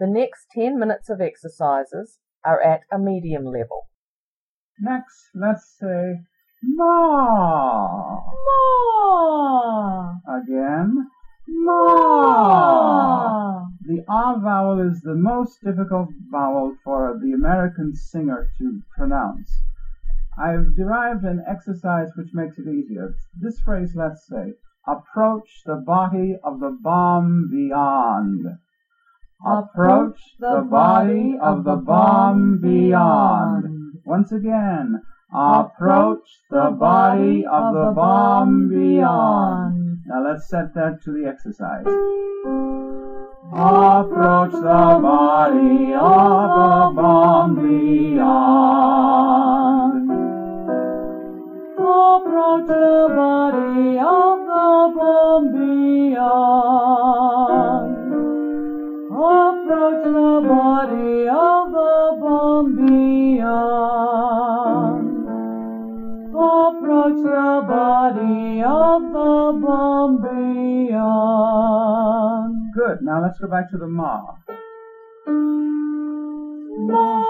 The next 10 minutes of exercises are at a medium level. Next, let's say ma. Ma. Again, ma. The ah vowel is the most difficult vowel for the American singer to pronounce. I've derived an exercise which makes it easier. This phrase, let's say, approach the body of the bomb beyond. Approach the body of the bomb beyond. Once again, approach the body of the bomb beyond. Now let's set that to the exercise. Approach the body of the bomb beyond. Approach the body of the bomb beyond. Approach the body of the bomb beyond. Approach the body of the bomb beyond. Good. Now let's go back to the ma. Ma.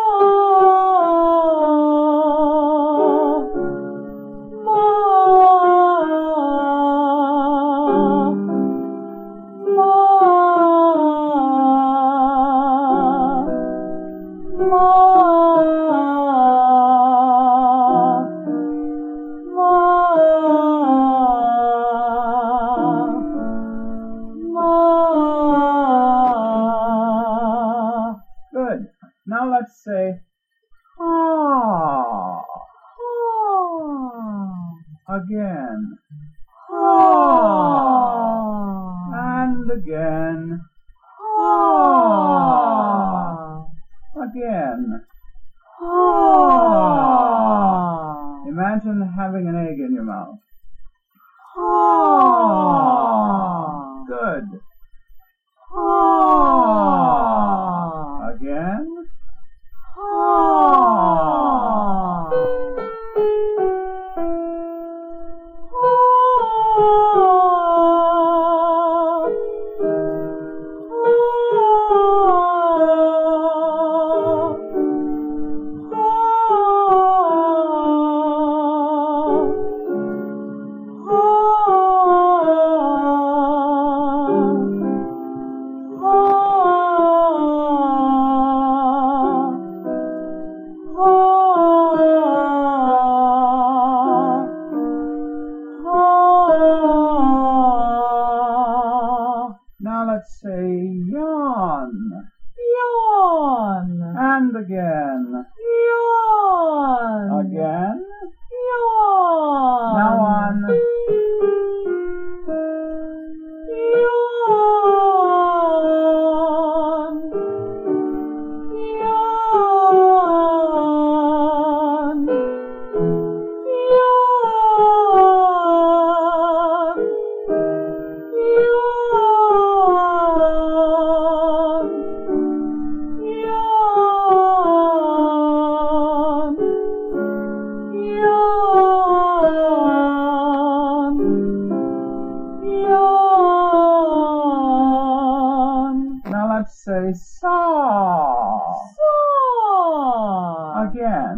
Good. Now let's say ha. Again. Ha. And again. Ha. Again. Ha. Imagine having an egg in your mouth. Ha. Good. Ha. Again. Ha. Now let's say yawn. Yawn. And again. Yawn. Again. Yawn. Now on. Yawn. Yawn. Now let's say saw. Saw. Again.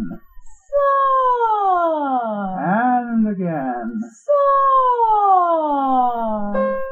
Saw. And again. Saw.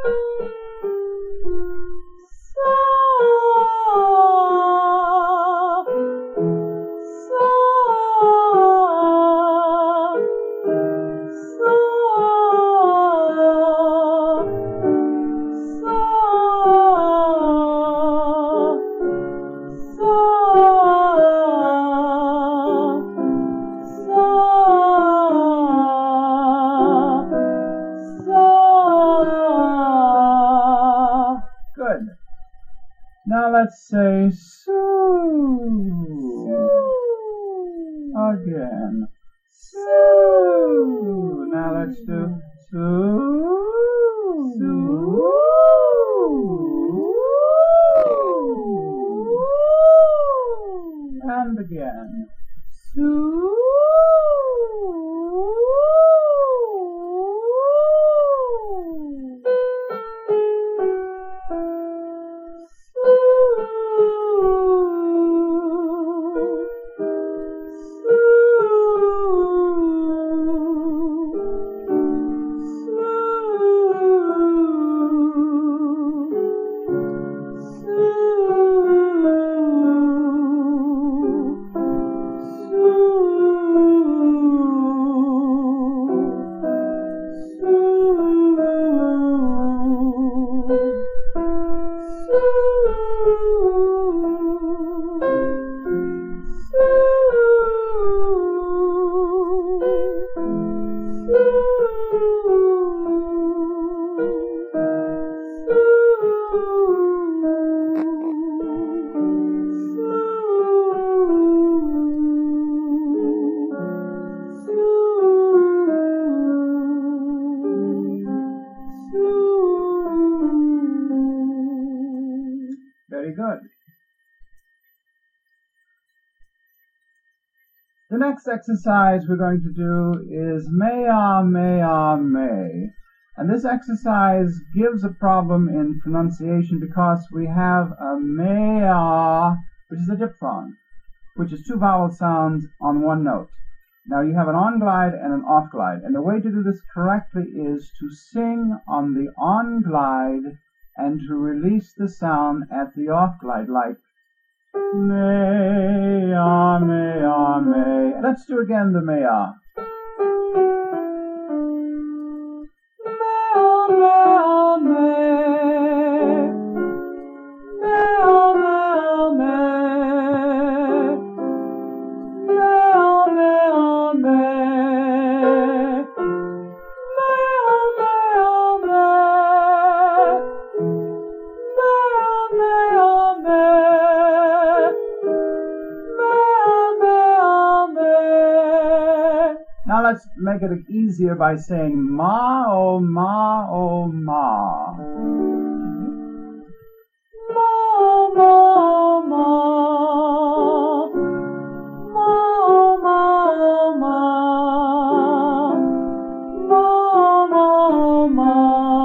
Good. Now let's say sue. Again. Sue. Now let's do sue. Sue. And again. Sue. Sue. The next exercise we're going to do is may, may. And this exercise gives a problem in pronunciation because we have a may, which is a diphthong, which is two vowel sounds on one note. Now you have an on-glide and an off-glide, and the way to do this correctly is to sing on the on-glide and to release the sound at the off-glide, like may, may. Let's do again the may. Now let's make it easier by saying ma, oh ma, oh ma. Ma, ma, ma. Ma, ma, ma. Ma, ma, ma.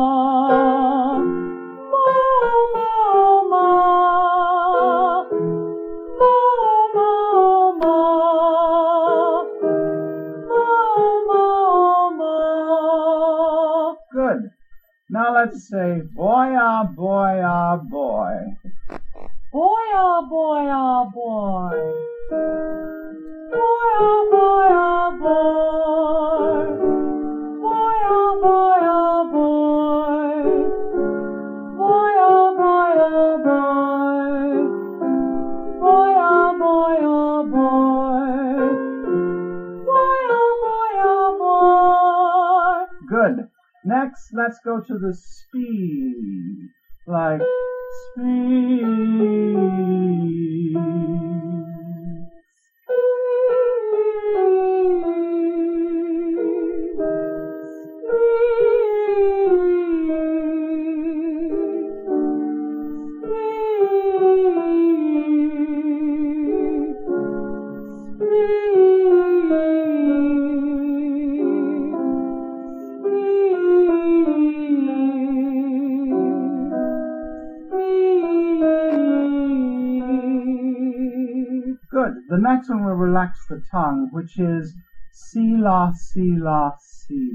Good. Now let's say boy, boy, boy. Boy, boy, boy. Boy, boy, boy. Boy, boy, boy. Boy, boy, boy. Boy, boy, boy. Good. Next, let's go to the speed, like speed. Good. The next one will relax the tongue, which is si, la, si, la, si.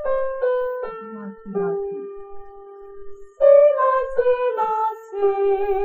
Si, la, si, la, si.